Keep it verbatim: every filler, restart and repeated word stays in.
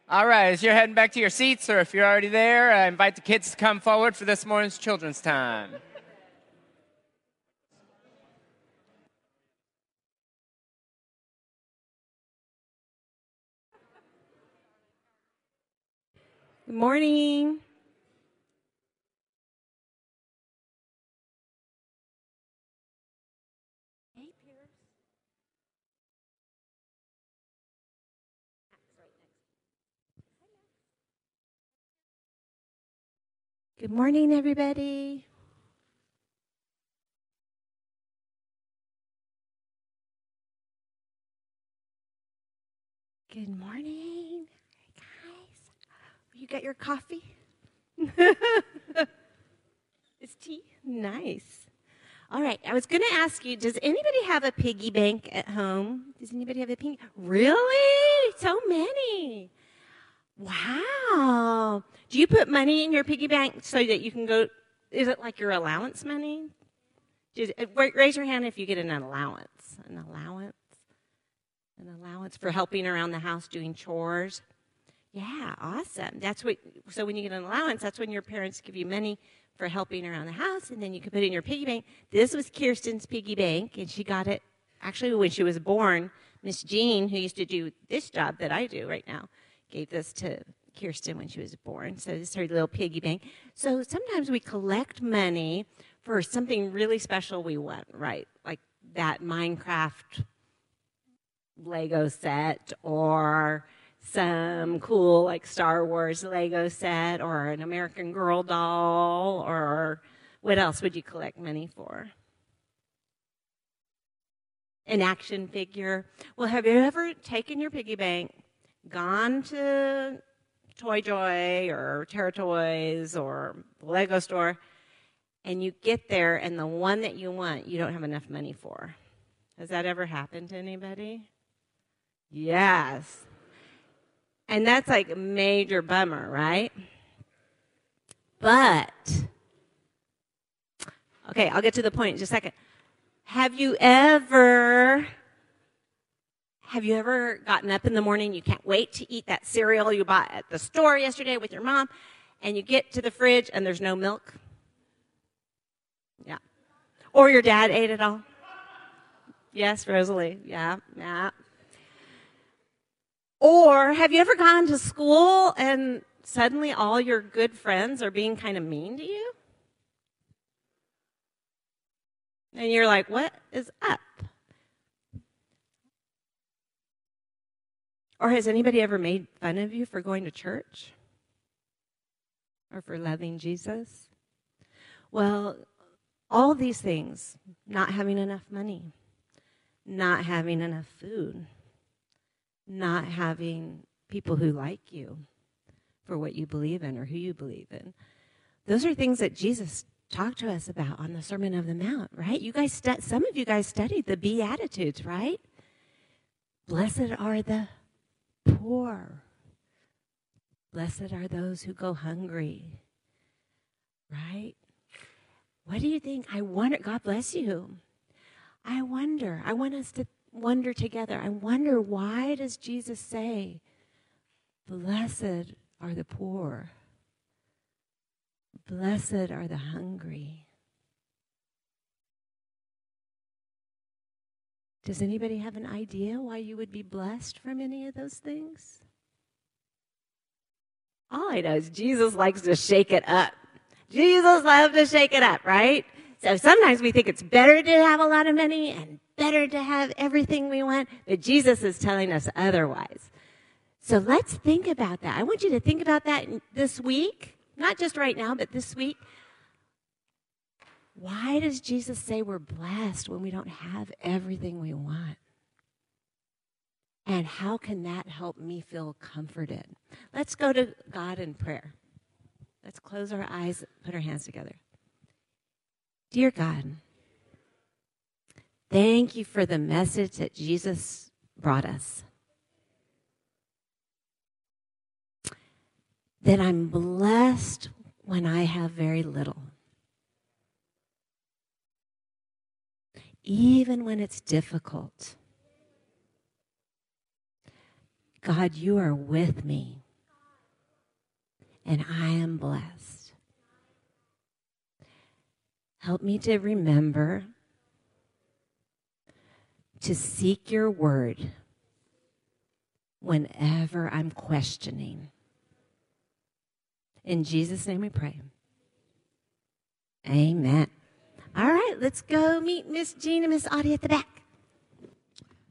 All right, as you're heading back to your seats, or if you're already there, I invite the kids to come forward for this morning's children's time. Good morning. Hey, Pierce. Good morning, everybody. Good morning, guys. You got your coffee? It's tea? Nice. All right, I was going to ask you, does anybody have a piggy bank at home? Does anybody have a piggy? Really? So many. Wow. Do you put money in your piggy bank so that you can go, is it like your allowance money? Just, raise your hand if you get an allowance. An allowance? An allowance for helping around the house doing chores? Yeah, awesome. That's what. So when you get an allowance, that's when your parents give you money for helping around the house, and then you can put it in your piggy bank. This was Kirsten's piggy bank, and she got it actually when she was born. Miss Jean, who used to do this job that I do right now, gave this to Kirsten when she was born. So this is her little piggy bank. So sometimes we collect money for something really special we want, right? Like that Minecraft Lego set, or some cool like Star Wars Lego set, or an American Girl doll, or what else would you collect money for? An action figure. Well, have you ever taken your piggy bank, gone to Toy Joy or Terra Toys or the Lego store, and you get there and the one that you want you don't have enough money for? Has that ever happened to anybody? Yes. And that's like a major bummer, right? But, okay, I'll get to the point in just a second. Have you ever, have you ever gotten up in the morning, you can't wait to eat that cereal you bought at the store yesterday with your mom, and you get to the fridge and there's no milk? Yeah. Or your dad ate it all? Yes, Rosalie. Yeah, yeah. Or have you ever gone to school and suddenly all your good friends are being kind of mean to you? And you're like, what is up? Or has anybody ever made fun of you for going to church? Or for loving Jesus? Well, all these things, not having enough money, not having enough food, not having people who like you for what you believe in or who you believe in. Those are things that Jesus talked to us about on the Sermon on the Mount, right? You guys, stu- some of you guys studied the Beatitudes, right? Blessed are the poor. Blessed are those who go hungry, right? What do you think? I wonder, God bless you. I wonder, I want us to wonder together. I wonder, why does Jesus say, blessed are the poor, blessed are the hungry? Does anybody have an idea why you would be blessed from any of those things? All I know is Jesus likes to shake it up. Jesus loves to shake it up, right? So sometimes we think it's better to have a lot of money and better to have everything we want, but Jesus is telling us otherwise. So let's think about that. I want you to think about that this week, not just right now, but this week. Why does Jesus say we're blessed when we don't have everything we want? And how can that help me feel comforted? Let's go to God in prayer. Let's close our eyes, put our hands together. Dear God, thank you for the message that Jesus brought us. That I'm blessed when I have very little. Even when it's difficult. God, you are with me and I am blessed. Help me to remember to seek your word whenever I'm questioning. In Jesus' name we pray. Amen. All right, let's go meet Miss Jean and Miss Audie at the back.